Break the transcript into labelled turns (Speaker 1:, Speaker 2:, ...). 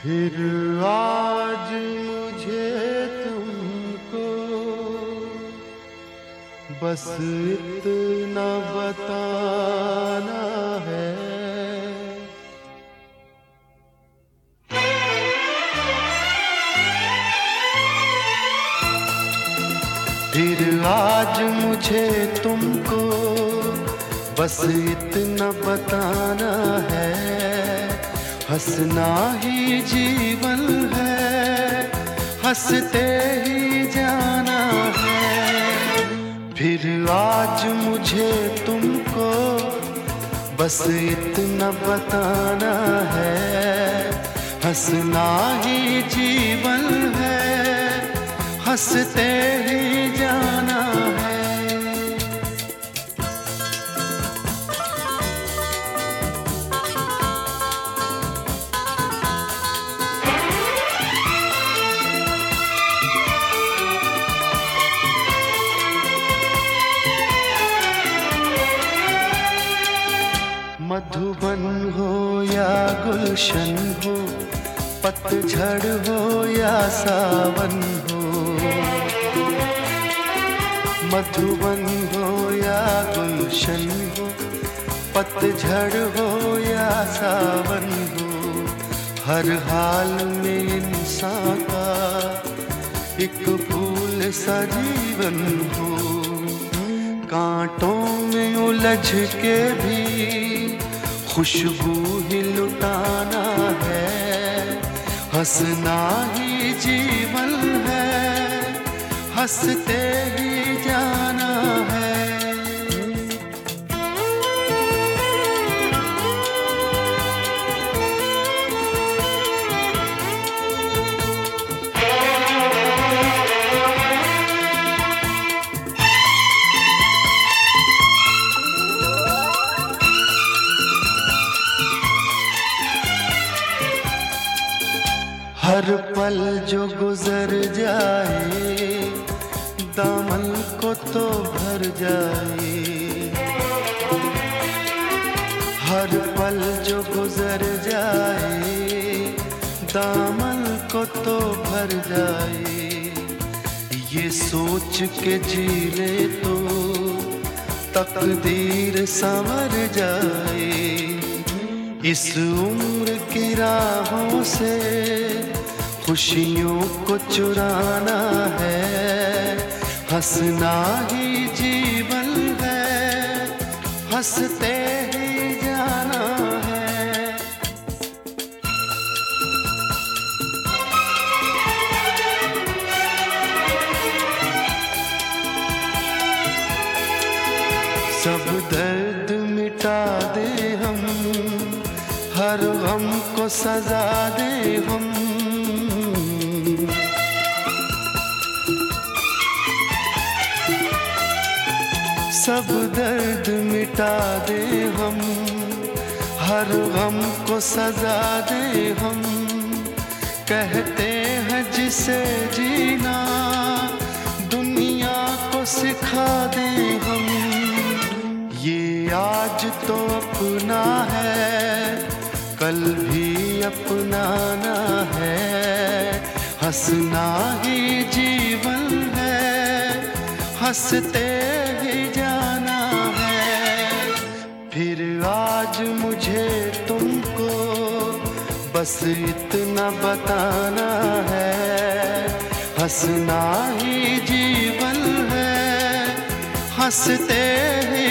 Speaker 1: फिर आज मुझे तुमको बस इतना बताना है। फिर आज मुझे तुमको बस इतना बताना है, हंसना ही जीवन है, हंसते ही जाना है। फिर आज मुझे तुमको बस इतना बताना है, हंसना ही जीवन है, हंसते ही जाना है। मधुबन हो या गुलशन हो, पतझड़ हो या सावन हो, मधुबन हो या गुलशन हो, पतझड़ हो या सावन हो, हर हाल में इंसान का एक फूल सा जीवन हो। कांटों में उलझ के भी खुशबू ही लुटाना है, हंसना ही जीवन है, हंसते ही जाना है। हर पल जो गुजर जाए दामन को तो भर जाए, हर पल जो गुजर जाए दामन को तो भर जाए। ये सोच के जी ले तो तकदीर संवर जाए। इस उम्र की राहों से खुशियों को चुराना है, हंसना ही जीवन है, हंसते ही जाना है। सब दर्द मिटा दे हम, हर गम को सजा दे हम, सब दर्द मिटा दे हम, हर गम को सजा दे हम। कहते हैं जिसे जीना दुनिया को सिखा दे हम। ये आज तो अपना है, कल भी अपनाना है, हंसना ही जीवन है, हंसते ही जाना है। फिर आज मुझे तुमको बस इतना बताना है, हंसना ही जीवन है, हंसते ही